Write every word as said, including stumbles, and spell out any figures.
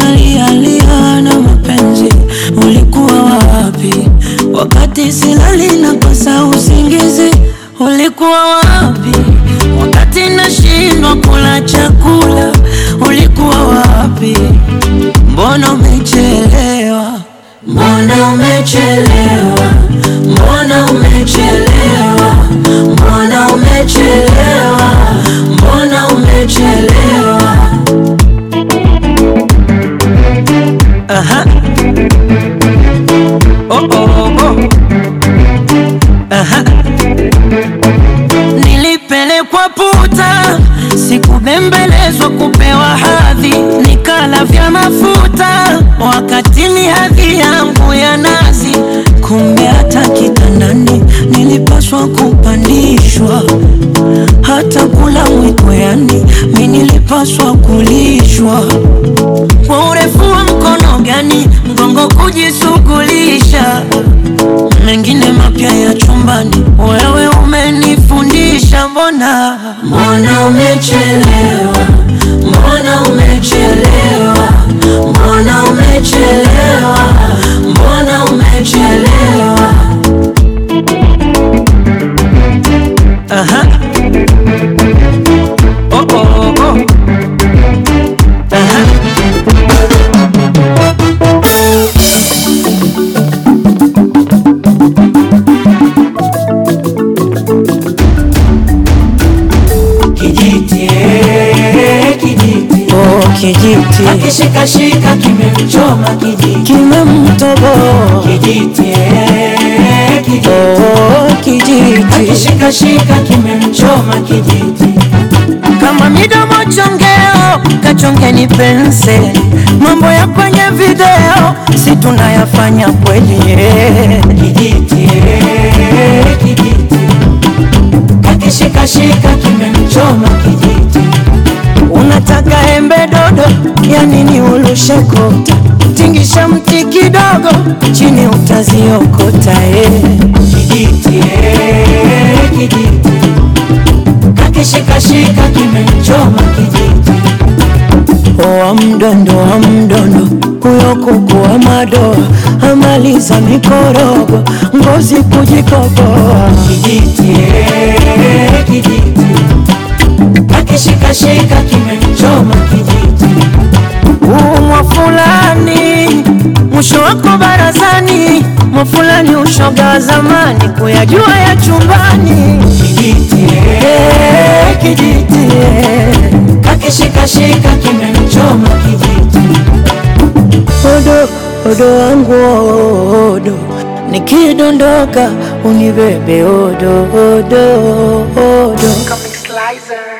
nalia lia na mapenzi, ulikuwa wapi? Wakati silali na kosa usingizi, ulikuwa wapi? Wakati nashindwa kula chakula, ulikuwa wapi? Mbona umechelewa? Mbona umechelewa? Mbona umechelewa? Mbona umechelewa? Mbona umechelewa? Aha. Oh oh oh. Aha. Nilipelekwa puta, sikubembelezwa kupewa hadhi, nikala vya mafuta wakati ni hadhi yangu ya nazi. Kumbe hata kitandani nilipaswa kupandishwa, hata kula mwiko yani mimi nilipaswa kulishwa. Kwa urefu wa mkono gani mgongo kujisugulisha, mengine mapya ya chumbani wewe umenifundisha. Mbona mbona umechelewa? Mbona umechelewa? Mbona umechelewa? Mbona umechelewa? Aha. Oh oh oh. Aha. Kijiti, kijiti, oh kijiti, akishika shika kimemchoma kijiti, kimemtoboa kijiti, kijiti, oh kijiti, akishika shika kimemchoma kijiti. Kama midomo chongeo, kachongeni penseli, mambo ya kwenye video si tunayafanya kweli. Kijiti, kijiti, akishika shika kimemchoma kijiti. Unataka embe dodo, ya nini ulushe kota? Tingisha mti kidogo, chini utaziokota. eh. Kijiti, eh, kijiti, akishika shika kimemchoma kijiti. Wa mdondo wa mdondo, huyo kuku wa madoa, amaliza mikorogo, ngozi kujikoboa. Kijiti, eh, kijiti, akishika shika kimemchoma kijiti. Umwa fulani, mwisho wako barazani, mwa fulani ushoga wa zamani, kuyajua ya chumbani. Kijiti, eh, kijiti, eh, akishika shika kimemchoma kijiti. Odo, odo wangu odo, nikidondoka unibebe odo, odo, odo. Comic Slicer.